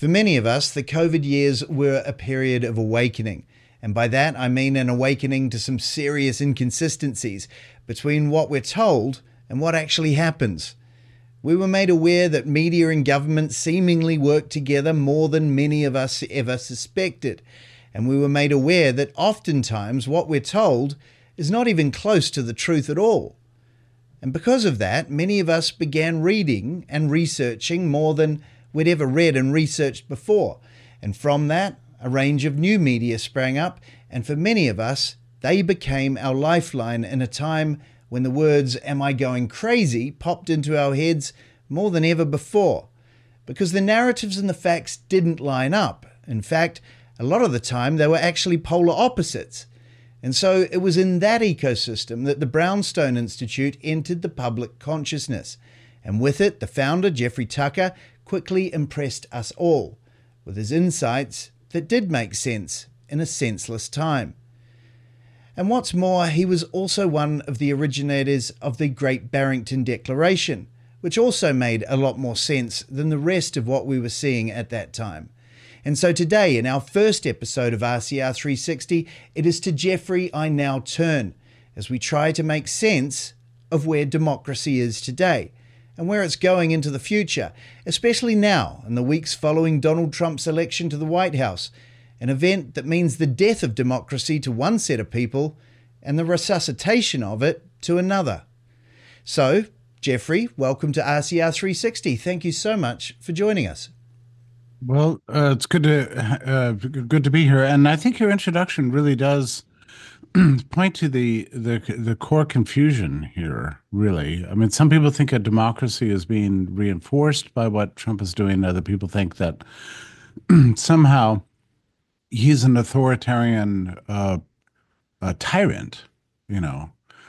For many of us, the COVID years were a period of awakening. And by that, I mean an awakening to some serious inconsistencies between what we're told and what actually happens. We were made aware that media and government seemingly work together more than many of us ever suspected. And we were made aware that oftentimes what we're told is not even close to the truth at all. And because of that, many of us began reading and researching more than we'd ever read and researched before. And from that, a range of new media sprang up, and for many of us, they became our lifeline in a time when the words, "Am I going crazy?" popped into our heads more than ever before. Because the narratives and the facts didn't line up. In fact, a lot of the time they were actually polar opposites. And so it was in that ecosystem that the Brownstone Institute entered the public consciousness. And with it, the founder, Jeffrey Tucker, quickly impressed us all with his insights that did make sense in a senseless time. And what's more, he was also one of the originators of the Great Barrington Declaration, which also made a lot more sense than the rest of what we were seeing at that time. And so today, in our first episode of RCR 360, it is to Jeffrey I now turn, as we try to make sense of where democracy is today and where it's going into the future, especially now in the weeks following Donald Trump's election to the White House, an event that means the death of democracy to one set of people and the resuscitation of it to another. So, Jeffrey, welcome to RCR 360. Thank you so much for joining us. Well, it's good to be here, and I think your introduction really does point to the core confusion here. Really, I mean, some people think a democracy is being reinforced by what Trump is doing. Other people think that somehow he's an authoritarian tyrant, you know,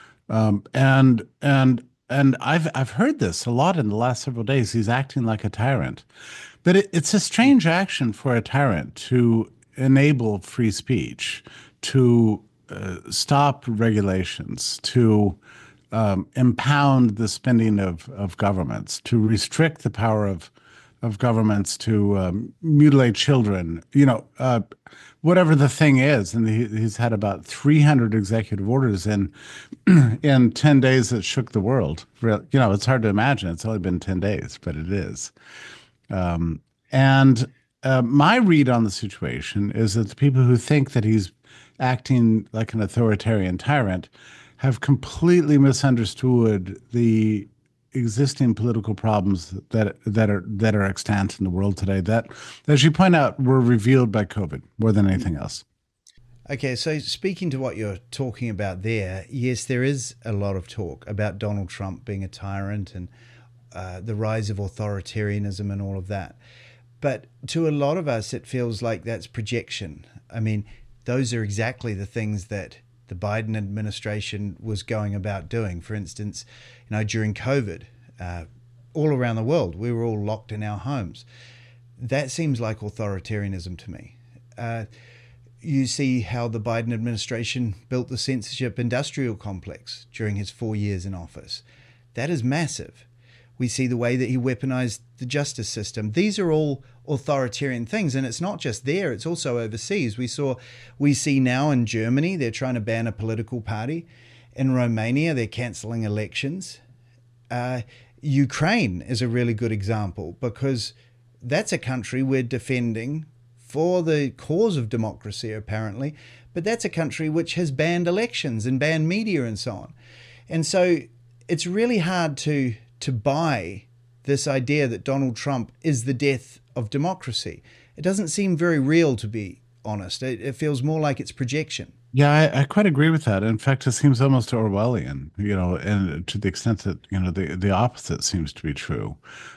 and I've heard this a lot in the last several days. He's acting like a tyrant. But it's a strange action for a tyrant to enable free speech, to stop regulations, to impound the spending of governments, to restrict the power of governments to mutilate children, whatever the thing is. And he's had about 300 executive orders in 10 days that shook the world. It's hard to imagine. It's only been 10 days, but it is. My read on the situation is that the people who think that he's acting like an authoritarian tyrant have completely misunderstood the existing political problems that are extant in the world today that, as you point out, were revealed by COVID more than anything else. Okay, so speaking to what you're talking about there, yes, there is a lot of talk about Donald Trump being a tyrant and the rise of authoritarianism and all of that. But to a lot of us, it feels like that's projection. I mean, those are exactly the things that the Biden administration was going about doing. For instance, during COVID, all around the world, we were all locked in our homes. That seems like authoritarianism to me. You see how the Biden administration built the censorship industrial complex during his 4 years in office. That is massive. We see the way that he weaponized the justice system. These are all authoritarian things, and it's not just there, it's also overseas. We see now in Germany, they're trying to ban a political party. In Romania, they're canceling elections. Ukraine is a really good example because that's a country we're defending for the cause of democracy, apparently, but that's a country which has banned elections and banned media and so on. And so it's really hard to buy this idea that Donald Trump is the death of democracy. It doesn't seem very real, to be honest. It feels more like it's projection. Yeah, I quite agree with that. In fact, it seems almost Orwellian, and to the extent that, the opposite seems to be true.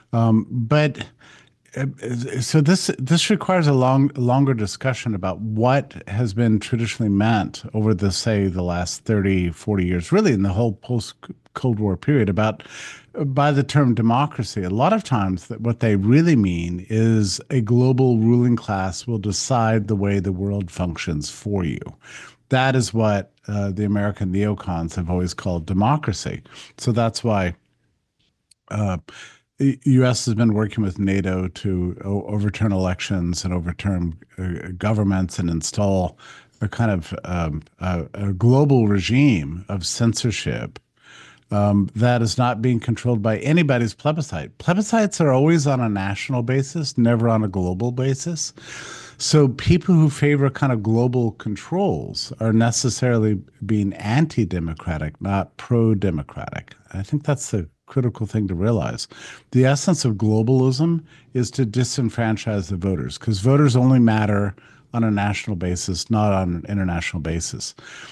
So this requires a longer discussion about what has been traditionally meant over the last 30, 40 years, really in the whole post-Cold War period by the term democracy. A lot of times what they really mean is a global ruling class will decide the way the world functions for you. That is what the American neocons have always called democracy. So that's why the U.S. has been working with NATO to overturn elections and overturn governments and install a kind of a global regime of censorship that is not being controlled by anybody's plebiscite. Plebiscites are always on a national basis, never on a global basis. So people who favor kind of global controls are necessarily being anti-democratic, not pro-democratic. I think that's the critical thing to realize. The essence of globalism is to disenfranchise the voters, because voters only matter on a national basis, not on an international basis.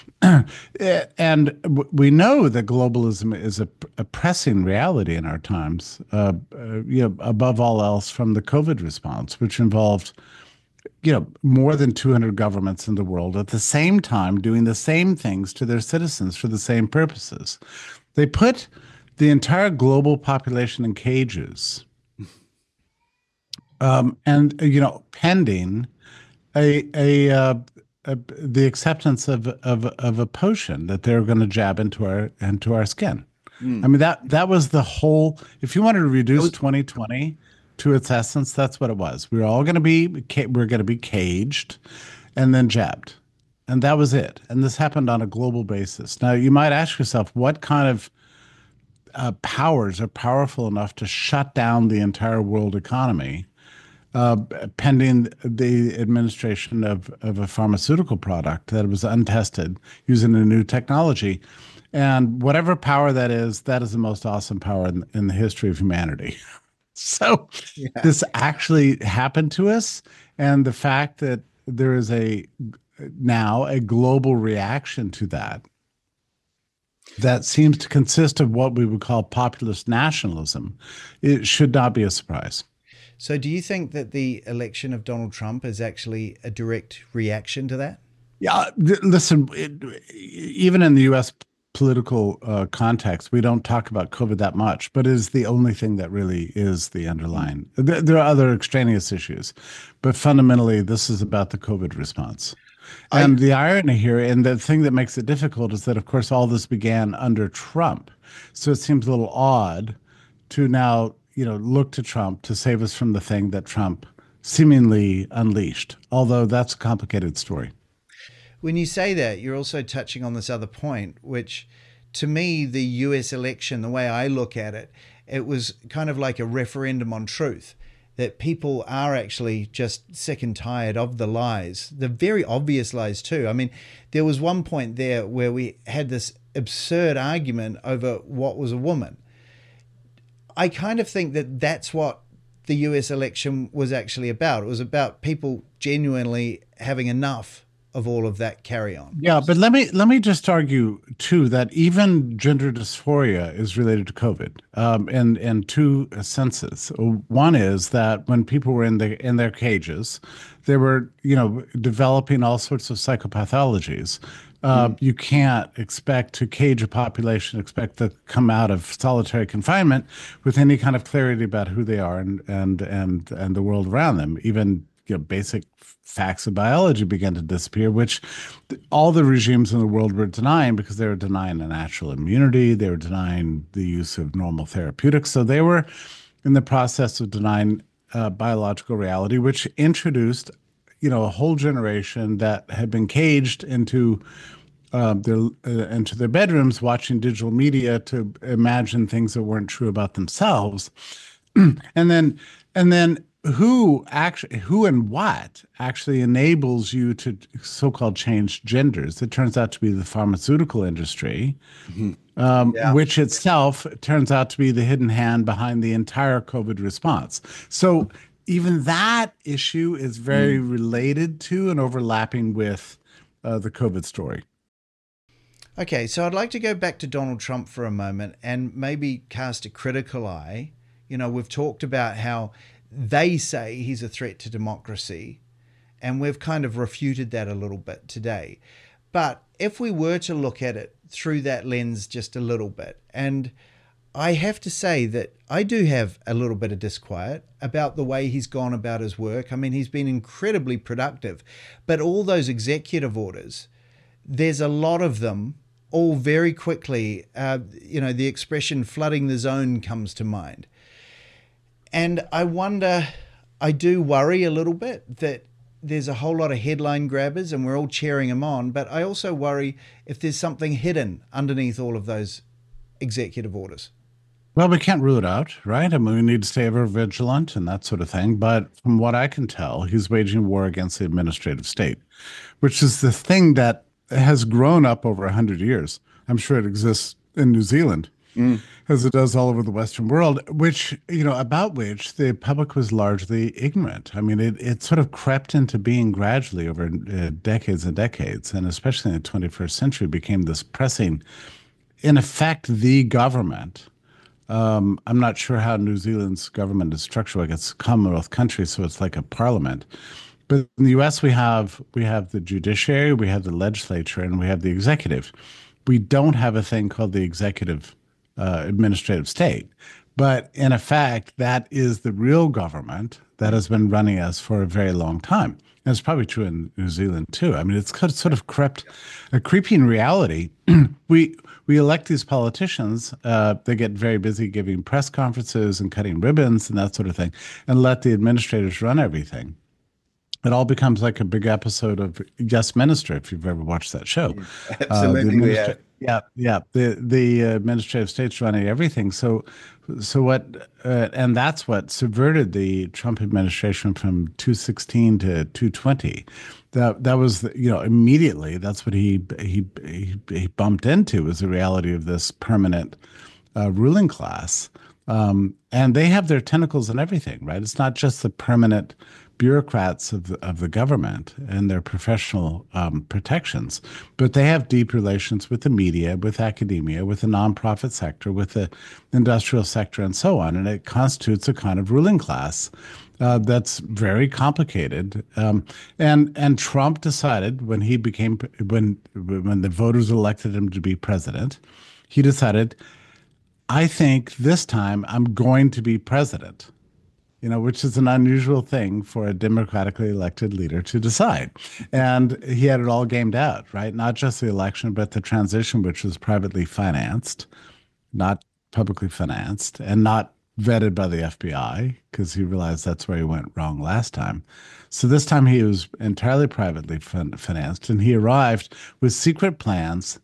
And we know that globalism is a pressing reality in our times, above all else from the COVID response, which involved more than 200 governments in the world at the same time doing the same things to their citizens for the same purposes. They put the entire global population in cages, and pending the acceptance of a potion that they're going to jab into our skin. I mean, that was the whole. If you wanted to reduce 2020 to its essence, that's what it was. We're going to be caged and then jabbed, and that was it. And this happened on a global basis. Now, you might ask yourself, what kind of powers are powerful enough to shut down the entire world economy, pending the administration of a pharmaceutical product that was untested using a new technology? And whatever power that is the most awesome power in the history of humanity. So this actually happened to us. And the fact that there is now a global reaction to that seems to consist of what we would call populist nationalism, it should not be a surprise. So do you think that the election of Donald Trump is actually a direct reaction to that? Yeah, listen, even in the U.S. political context, we don't talk about COVID that much, but it is the only thing that really is the underlying. There are other extraneous issues, but fundamentally, this is about the COVID response. And the irony here, and the thing that makes it difficult, is that, of course, all this began under Trump. So it seems a little odd to now, look to Trump to save us from the thing that Trump seemingly unleashed, although that's a complicated story. When you say that, you're also touching on this other point, which to me, the US election, the way I look at it, it was kind of like a referendum on truth, that people are actually just sick and tired of the lies, the very obvious lies too. I mean, there was one point there where we had this absurd argument over what was a woman. I kind of think that that's what the US election was actually about. It was about people genuinely having enough of all of that carry on. Yeah, but let me just argue too that even gender dysphoria is related to COVID, in two senses. One is that when people were in their cages, they were developing all sorts of psychopathologies. You can't expect to cage a population, expect to come out of solitary confinement with any kind of clarity about who they are and the world around them. Even basic facts of biology began to disappear, which all the regimes in the world were denying, because they were denying a natural immunity, they were denying the use of normal therapeutics. So they were in the process of denying biological reality, which introduced, a whole generation that had been caged into their bedrooms, watching digital media to imagine things that weren't true about themselves, and then who and what actually enables you to so-called change genders? It turns out to be the pharmaceutical industry, which itself turns out to be the hidden hand behind the entire COVID response. So even that issue is very related to and overlapping with the COVID story. Okay, so I'd like to go back to Donald Trump for a moment and maybe cast a critical eye. We've talked about how they say he's a threat to democracy, and we've kind of refuted that a little bit today. But if we were to look at it through that lens just a little bit, and I have to say that I do have a little bit of disquiet about the way he's gone about his work. I mean, he's been incredibly productive, but all those executive orders, there's a lot of them all very quickly. The expression flooding the zone comes to mind. And I do worry a little bit that there's a whole lot of headline grabbers and we're all cheering them on. But I also worry if there's something hidden underneath all of those executive orders. Well, we can't rule it out, right? I mean, we need to stay ever vigilant and that sort of thing. But from what I can tell, he's waging war against the administrative state, which is the thing that has grown up over 100 years. I'm sure it exists in New Zealand, as it does all over the Western world, which, about which the public was largely ignorant. I mean, it sort of crept into being gradually over decades and decades, and especially in the 21st century became this pressing, in effect, the government. I'm not sure how New Zealand's government is structured. Like it's a Commonwealth country, so it's like a parliament. But in the U.S., we have the judiciary, we have the legislature, and we have the executive. We don't have a thing called the executive administrative state. But in effect, that is the real government that has been running us for a very long time. And it's probably true in New Zealand too. I mean, it's sort of crept a creeping reality. We elect these politicians. They get very busy giving press conferences and cutting ribbons and that sort of thing, and let the administrators run everything. It all becomes like a big episode of Yes Minister, if you've ever watched that show. Absolutely, yeah. Yeah. The administrative state's running everything. So what? And that's what subverted the Trump administration from 216 to 220. That was immediately that's what he bumped into was the reality of this permanent ruling class. And they have their tentacles in everything, right? It's not just the permanent bureaucrats of the government and their professional protections, but they have deep relations with the media, with academia, with the nonprofit sector, with the industrial sector, and so on. And it constitutes a kind of ruling class that's very complicated. And Trump decided when the voters elected him to be president, he decided, I think this time I'm going to be president, which is an unusual thing for a democratically elected leader to decide. And he had it all gamed out, right? Not just the election, but the transition, which was privately financed, not publicly financed, and not vetted by the FBI, because he realized that's where he went wrong last time. So this time he was entirely privately financed, and he arrived with secret plans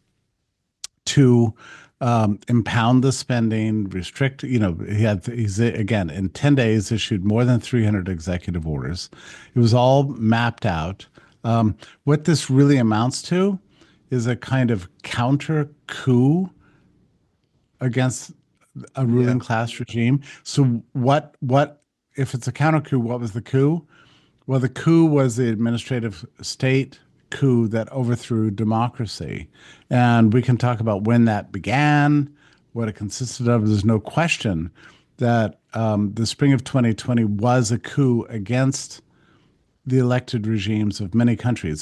to impound the spending, restrict, he's again in 10 days issued more than 300 executive orders. It was all mapped out. What this really amounts to is a kind of counter coup against a ruling class regime. So what if it's a counter coup, what was the coup? Well, the coup was the administrative state coup that overthrew democracy. And we can talk about when that began, what it consisted of. There's no question that the spring of 2020 was a coup against the elected regimes of many countries.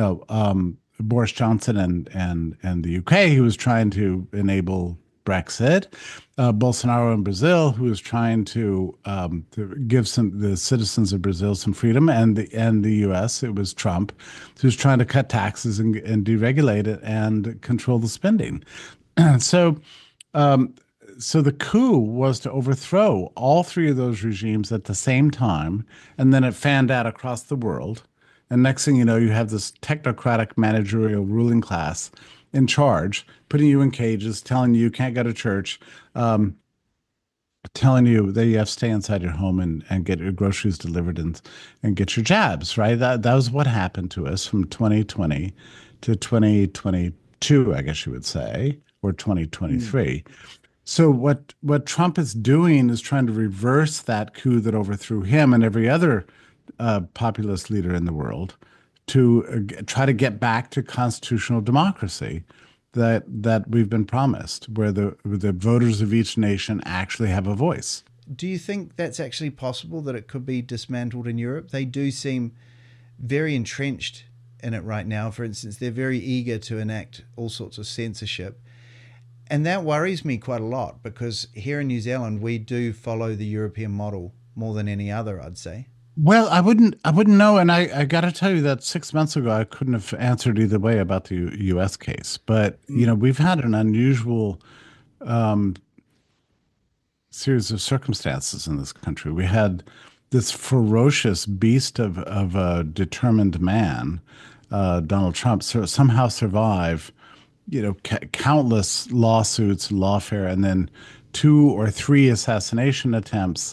Boris Johnson and the UK, who was trying to enable Brexit, Bolsonaro in Brazil, who was trying to give the citizens of Brazil some freedom, and the U.S. It was Trump, who was trying to cut taxes and deregulate it and control the spending. So the coup was to overthrow all three of those regimes at the same time, and then it fanned out across the world. And next thing you know, you have this technocratic managerial ruling class in charge, putting you in cages, telling you can't go to church, telling you that you have to stay inside your home and get your groceries delivered and get your jabs, right? That was what happened to us from 2020 to 2022, I guess you would say, or 2023. So what Trump is doing is trying to reverse that coup that overthrew him and every other populist leader in the world to try to get back to constitutional democracy that we've been promised, where the voters of each nation actually have a voice. Do you think that's actually possible, that it could be dismantled in Europe? They do seem very entrenched in it right now. For instance, they're very eager to enact all sorts of censorship. And that worries me quite a lot, because here in New Zealand, we do follow the European model more than any other, I'd say. Well, I wouldn't know. And I got to tell you that 6 months ago, I couldn't have answered either way about the U.S. case. But, we've had an unusual series of circumstances in this country. We had this ferocious beast of a determined man, Donald Trump, somehow survive, countless lawsuits, lawfare, and then 2 or 3 assassination attempts.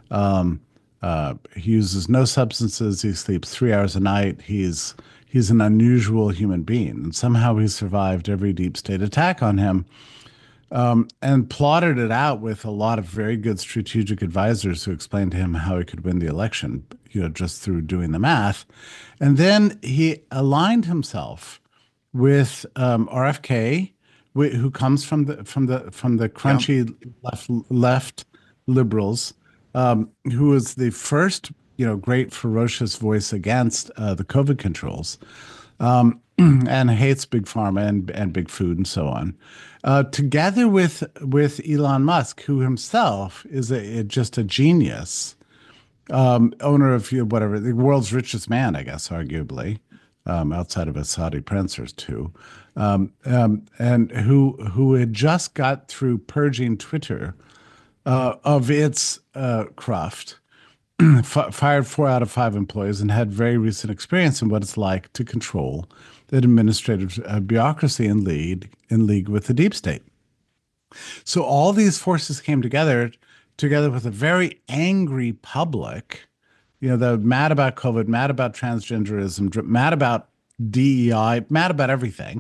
He uses no substances. He sleeps 3 hours a night. He's an unusual human being, and somehow he survived every deep state attack on him, and plotted it out with a lot of very good strategic advisors who explained to him how he could win the election, just through doing the math. And then he aligned himself with RFK, who comes from the crunchy left liberals, who was the first great ferocious voice against the COVID controls, and hates big pharma and big food and so on, together with Elon Musk, who himself is just a genius, owner of whatever, the world's richest man, I guess, arguably, outside of a Saudi prince or two, and who had just got through purging Twitter of its cruft, fired 4 out of 5 employees, and had very recent experience in what it's like to control the administrative bureaucracy in league with the deep state. So all these forces came together with a very angry public, they're mad about COVID, mad about transgenderism, mad about DEI, mad about everything.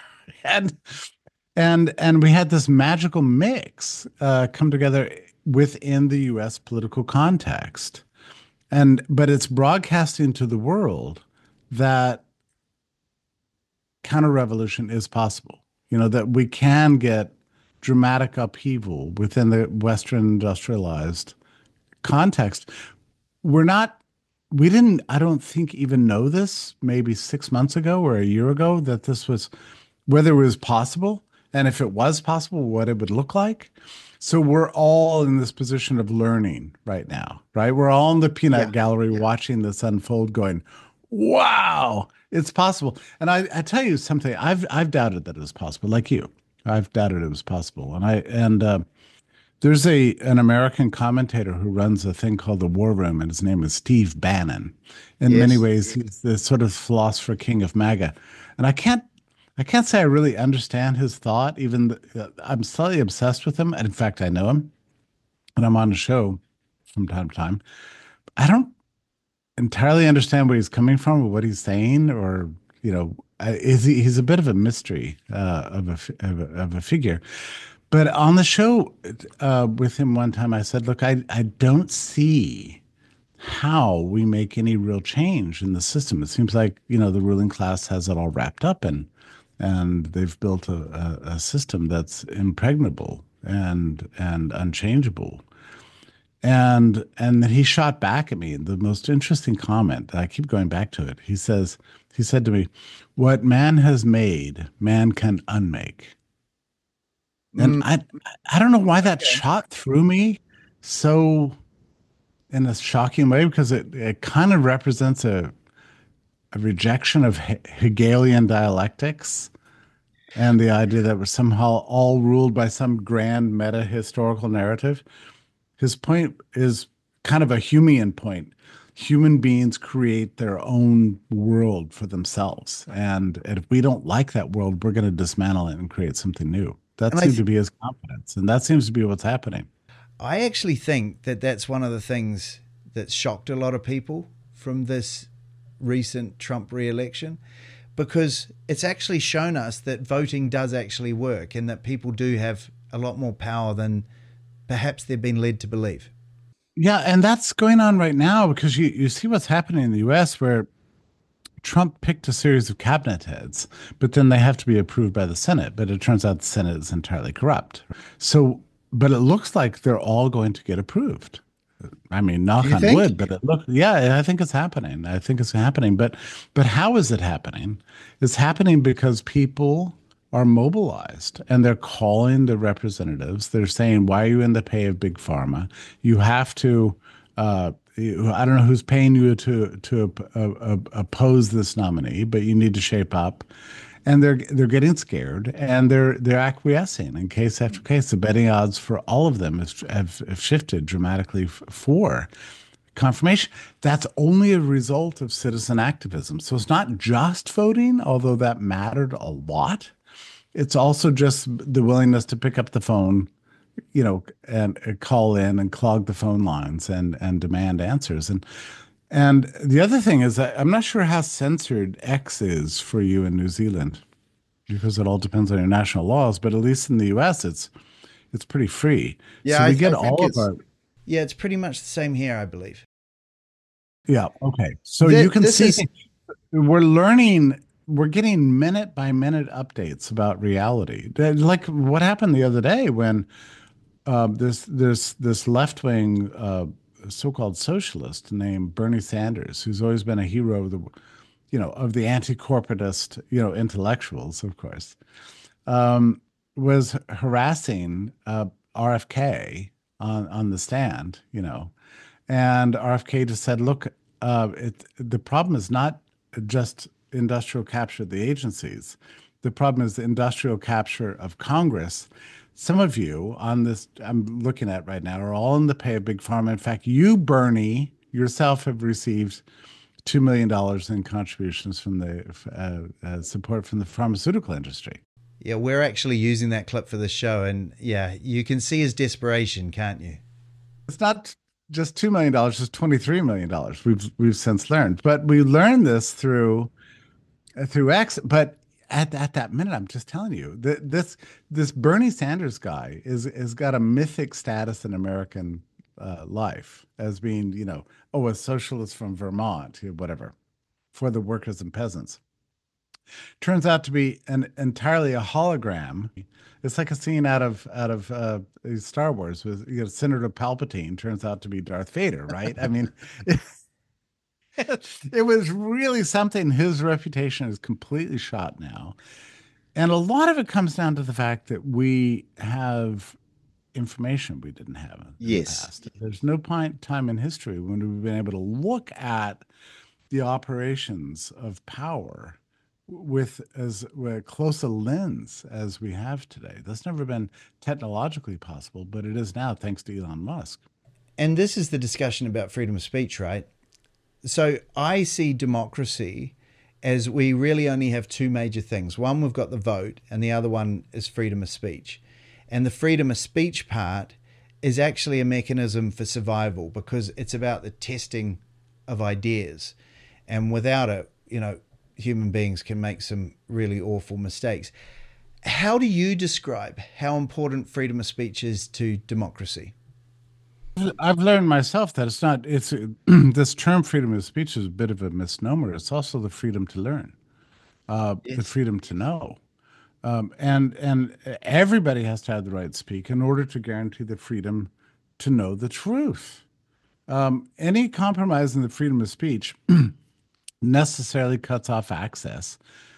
And we had this magical mix come together within the U.S. political context. But it's broadcasting to the world that counter-revolution is possible, that we can get dramatic upheaval within the Western industrialized context. We didn't, I don't think, even know this maybe 6 months ago or a year ago, that this was, whether it was possible, and if it was possible, what it would look like. So we're all in this position of learning right now, right? We're all in the peanut gallery watching this unfold, going, wow, it's possible. And I tell you something, I've doubted that it was possible, like you. I've doubted it was possible. And there's an American commentator who runs a thing called the War Room, and his name is Steve Bannon. In many ways, he's the sort of philosopher king of MAGA. And I can't say I really understand his thought. I'm slightly obsessed with him. And in fact, I know him, and I'm on the show from time to time. I don't entirely understand where he's coming from or what he's saying, or, he's a bit of a mystery of a figure. But on the show with him one time, I said, look, I don't see how we make any real change in the system. It seems like, the ruling class has it all wrapped up, and they've built a system that's impregnable and unchangeable. And then he shot back at me the most interesting comment. I keep going back to it. He said to me, "What man has made, man can unmake." And I don't know why that shot through me so in a shocking way, because it kind of represents a rejection of Hegelian dialectics and the idea that we're somehow all ruled by some grand meta historical narrative. His point is kind of a Humean point. Human beings create their own world for themselves. And if we don't like that world, we're going to dismantle it and create something new. That seems to be his confidence. And that seems to be what's happening. I actually think that that's one of the things that shocked a lot of people from this recent Trump re-election, because it's actually shown us that voting does actually work, and that people do have a lot more power than perhaps they've been led to believe. Yeah, and that's going on right now, because you see what's happening in the U.S., where Trump picked a series of cabinet heads, but then they have to be approved by the Senate. But it turns out the Senate is entirely corrupt. So, but it looks like they're all going to get approved. I mean, knock on wood, but I think it's happening. I think it's happening. But how is it happening? It's happening because people are mobilized, and they're calling the representatives. They're saying, why are you in the pay of big pharma? You have to, I don't know who's paying you to oppose this nominee, but you need to shape up. and they're getting scared, and they're acquiescing in case after case. The betting odds for all of them have shifted dramatically for confirmation. That's only a result of citizen activism. So it's not just voting, although that mattered a lot. It's also just the willingness to pick up the phone, and call in and clog the phone lines and demand answers. And the other thing is that I'm not sure how censored X is for you in New Zealand, because it all depends on your national laws. But at least in the U.S., it's pretty free. Yeah, So we get I think all of our yeah, it's pretty much the same here, I believe. yeah. Okay. So you can This see is we're learning. We're getting minute by minute updates about reality. Like what happened the other day when this left wing so-called socialist named Bernie Sanders, who's always been a hero of the anti-corporatist intellectuals, of course, was harassing RFK on the stand, and RFK just said, "Look, the problem is not just industrial capture of the agencies. The problem is the industrial capture of Congress. Some of you on this I'm looking at right now are all in the pay of Big Pharma. In fact, you, Bernie, yourself have received $2 million in contributions from the support from the pharmaceutical industry." yeah, we're actually using that clip for the show, and yeah, you can see his desperation, can't you? It's not just $2 million, it's $23 million. We've since learned, but we learned this through X. But at that minute, I'm just telling you that this Bernie Sanders guy is got a mythic status in American life as being, a socialist from Vermont, whatever, for the workers and peasants. Turns out to be entirely a hologram. It's like a scene out of Star Wars with Senator Palpatine turns out to be Darth Vader, right? I mean, it was really something. His reputation is completely shot now. And a lot of it comes down to the fact that we have information we didn't have in the Yes. past. There's no time in history when we've been able to look at the operations of power with as close a lens as we have today. That's never been technologically possible, but it is now thanks to Elon Musk. And this is the discussion about freedom of speech, right? So I see democracy as we really only have two major things. One, we've got the vote, and the other one is freedom of speech. And the freedom of speech part is actually a mechanism for survival because it's about the testing of ideas. And without it, human beings can make some really awful mistakes. How do you describe how important freedom of speech is to democracy? I've learned myself that it's this term freedom of speech is a bit of a misnomer. It's also the freedom to learn, the Yes. freedom to know. And everybody has to have the right to speak in order to guarantee the freedom to know the truth. Any compromise in the freedom of speech necessarily cuts off access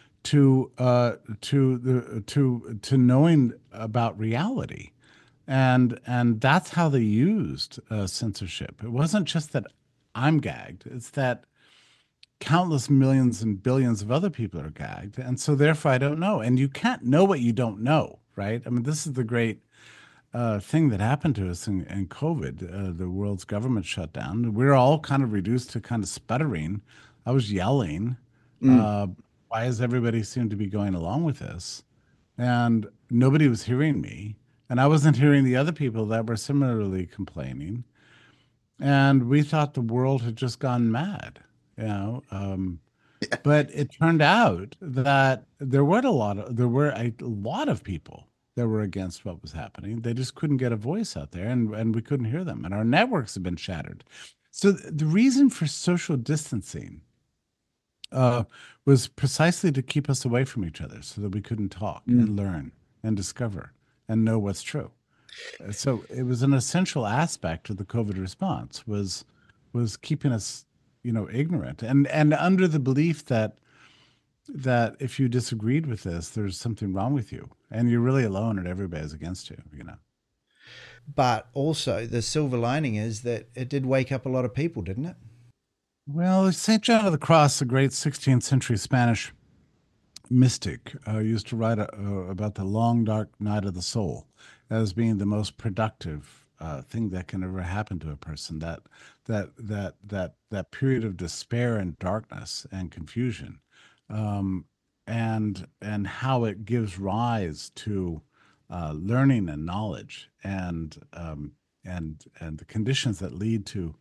to knowing about reality, and that's how they used censorship. It wasn't just that I'm gagged; it's that countless millions and billions of other people are gagged, and so therefore I don't know. And you can't know what you don't know, right? I mean, this is the great thing that happened to us in COVID. The world's government shut down. We're all kind of reduced to kind of sputtering. I was yelling. Mm. Uh, why does everybody seem to be going along with this? And nobody was hearing me. And I wasn't hearing the other people that were similarly complaining. And we thought the world had just gone mad, you know. But it turned out that there were a lot of people that were against what was happening. They just couldn't get a voice out there, and we couldn't hear them. And our networks have been shattered. So the reason for social distancing uh, was precisely to keep us away from each other, so that we couldn't talk and learn and discover and know what's true. So it was an essential aspect of the COVID response was keeping us, ignorant and under the belief that if you disagreed with this, there's something wrong with you and you're really alone and everybody's against you. But also, the silver lining is that it did wake up a lot of people, didn't it? Well, St. John of the Cross, the great 16th century Spanish mystic used to write about the long dark night of the soul as being the most productive thing that can ever happen to a person. That period of despair and darkness and confusion, um, and how it gives rise to learning and knowledge, and the conditions that lead to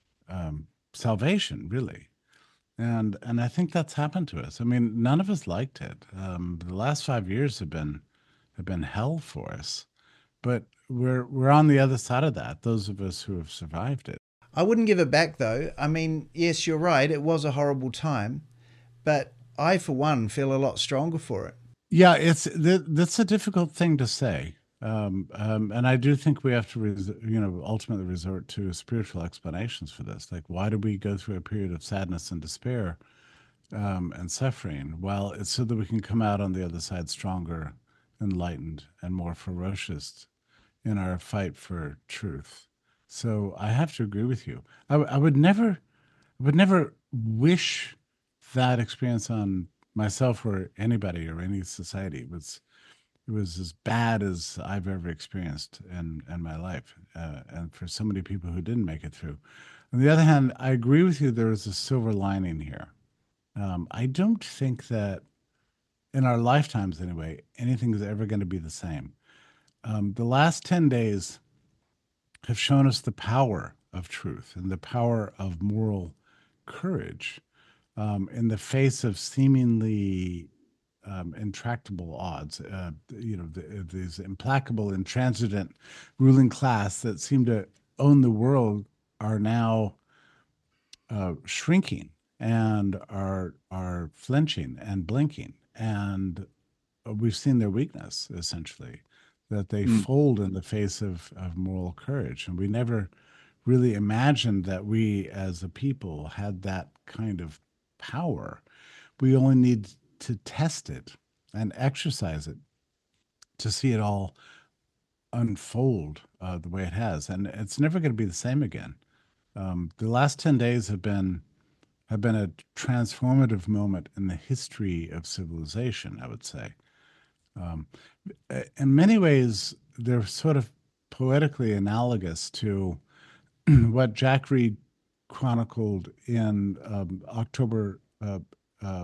salvation, really. And I think that's happened to us. I mean, none of us liked it. The last 5 years have been hell for us, but we're on the other side of that. Those of us who have survived it. I wouldn't give it back though. I mean, yes, you're right. It was a horrible time, but I, for one, feel a lot stronger for it. Yeah, that's a difficult thing to say, and I do think we have to, ultimately resort to spiritual explanations for this. Like, why do we go through a period of sadness and despair and suffering? Well, it's so that we can come out on the other side stronger, enlightened, and more ferocious in our fight for truth. So I have to agree with you. I would never wish that experience on myself or anybody or any society. It was as bad as I've ever experienced in my life, and for so many people who didn't make it through. On the other hand, I agree with you. There is a silver lining here. I don't think that in our lifetimes, anyway, anything is ever going to be the same. The last 10 days have shown us the power of truth and the power of moral courage in the face of seemingly intractable odds. These implacable, intransigent ruling class that seem to own the world are now shrinking and are flinching and blinking, and we've seen their weakness essentially, that they fold in the face of moral courage, and we never really imagined that we as a people had that kind of power. We only need to test it and exercise it to see it all unfold the way it has, and it's never going to be the same again. The last 10 days have been a transformative moment in the history of civilization, I would say. Um, in many ways, they're sort of poetically analogous to what Jack Reed chronicled in October uh,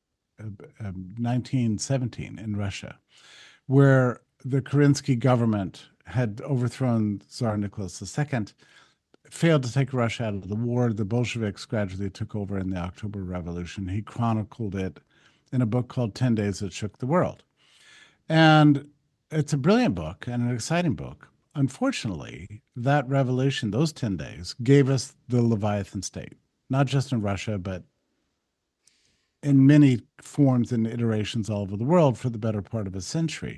1917 in Russia, where the Kerensky government had overthrown Tsar Nicholas II, failed to take Russia out of the war. The Bolsheviks gradually took over in the October Revolution. He chronicled it in a book called 10 Days That Shook the World. And it's a brilliant book and an exciting book. Unfortunately, that revolution, those 10 days, gave us the Leviathan state, not just in Russia, but in many forms and iterations all over the world for the better part of a century.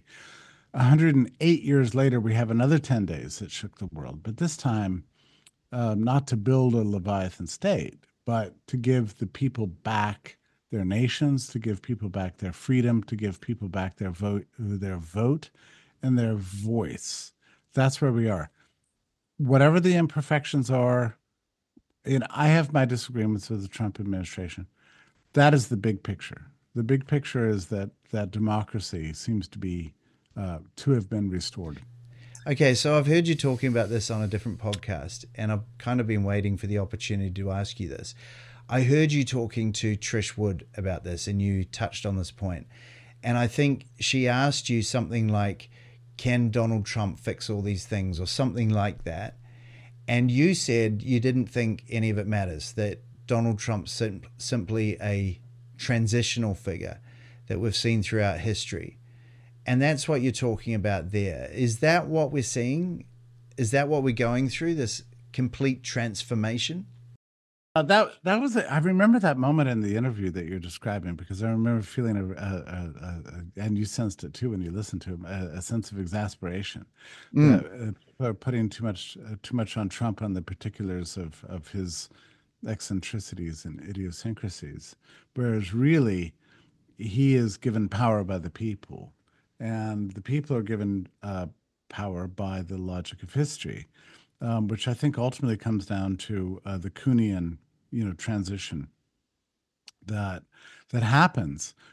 108 years later, we have another 10 days that shook the world, but this time, not to build a Leviathan state, but to give the people back their nations, to give people back their freedom, to give people back their vote and their voice. That's where we are. Whatever the imperfections are, and I have my disagreements with the Trump administration. That is the big picture. The big picture is that democracy seems to have been restored. Okay, so I've heard you talking about this on a different podcast, and I've kind of been waiting for the opportunity to ask you this. I heard you talking to Trish Wood about this, and you touched on this point. And I think she asked you something like, can Donald Trump fix all these things, or something like that? And you said you didn't think any of it matters, that Donald Trump's simply a transitional figure that we've seen throughout history. And that's what you're talking about there. Is that what we're seeing? Is that what we're going through, this complete transformation? That was it. I remember that moment in the interview that you're describing, because I remember feeling and you sensed it too when you listened to him, a sense of exasperation that people are putting too much on Trump, on the particulars of his eccentricities and idiosyncrasies, whereas really he is given power by the people, and the people are given power by the logic of history, which I think ultimately comes down to the Kuhnian, transition that happens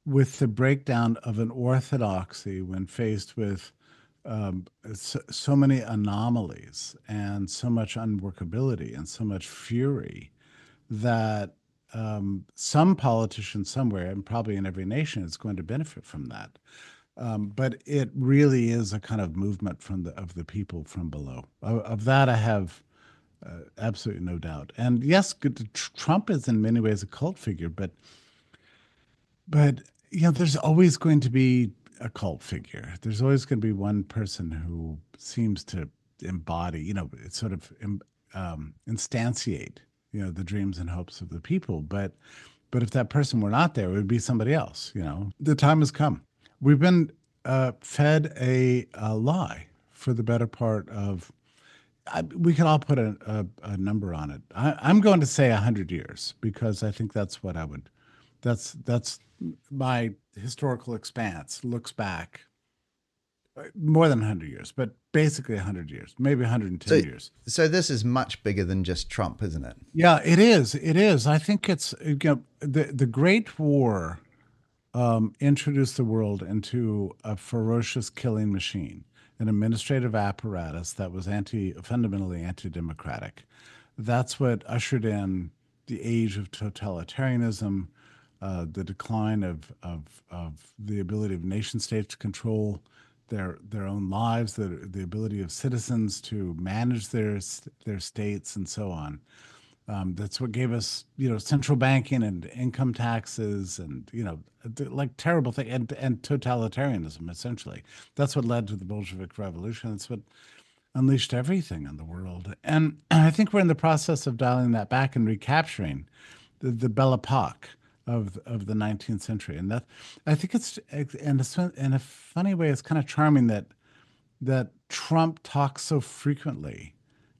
with the breakdown of an orthodoxy when faced with so many anomalies and so much unworkability and so much fury that some politician somewhere, and probably in every nation, is going to benefit from that. But it really is a kind of movement from the people from below. Of that, I have absolutely no doubt. And yes, Trump is in many ways a cult figure, but there's always going to be a cult figure. There's always going to be one person who seems to embody, sort of instantiate, the dreams and hopes of the people. But if that person were not there, it would be somebody else. The time has come. We've been fed a lie for the better part of. We can all put a number on it. I'm going to say 100 years because I think that's what I would. That's my historical expanse looks back more than 100 years, but basically 100 years, maybe 110 years. So this is much bigger than just Trump, isn't it? Yeah, it is. It is. I think it's the Great War introduced the world into a ferocious killing machine, an administrative apparatus that was fundamentally anti-democratic. That's what ushered in the age of totalitarianism, the decline of the ability of nation states to control their own lives, the ability of citizens to manage their states, and so on. That's what gave us, central banking and income taxes, and like terrible thing, and totalitarianism. Essentially, that's what led to the Bolshevik Revolution. That's what unleashed everything in the world. And I think we're in the process of dialing that back and recapturing the Belle Epoque of the 19th century. And that, I think in a funny way, it's kind of charming that Trump talks so frequently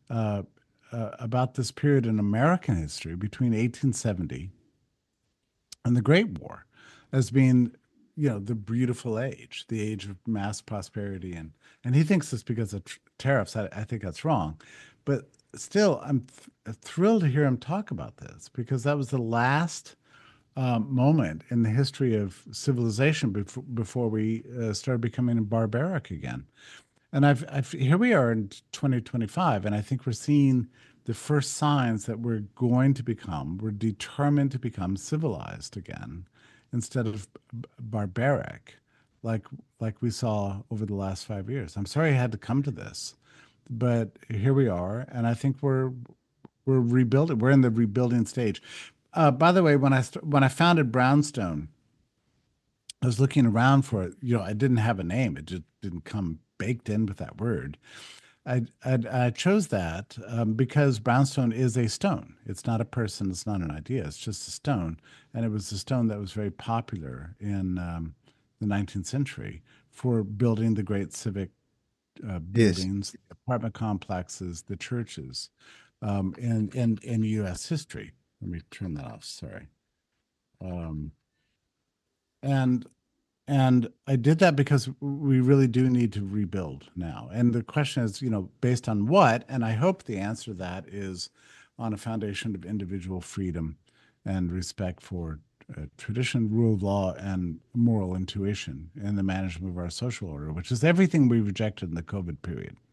about this period in American history between 1870 and the Great War as being, the beautiful age, the age of mass prosperity. And he thinks it's because of tariffs. I think that's wrong. But still, I'm thrilled to hear him talk about this because that was the last moment in the history of civilization before we started becoming barbaric again. And here we are in 2025, and I think we're seeing the first signs that we're determined to become civilized again instead of barbaric, like we saw over the last 5 years. I'm sorry I had to come to this, but here we are, and I think we're rebuilding. We're in the rebuilding stage. By the way, when I founded Brownstone, I was looking around for it. I didn't have a name; it just didn't come baked in with that word. I chose that because brownstone is a stone. It's not a person. It's not an idea. It's just a stone. And it was a stone that was very popular in the 19th century for building the great civic buildings, the apartment complexes, the churches in U.S. history. Let me turn that off. Sorry. And I did that because we really do need to rebuild now. And the question is, based on what? And I hope the answer to that is on a foundation of individual freedom and respect for tradition, rule of law, and moral intuition in the management of our social order, which is everything we rejected in the COVID period.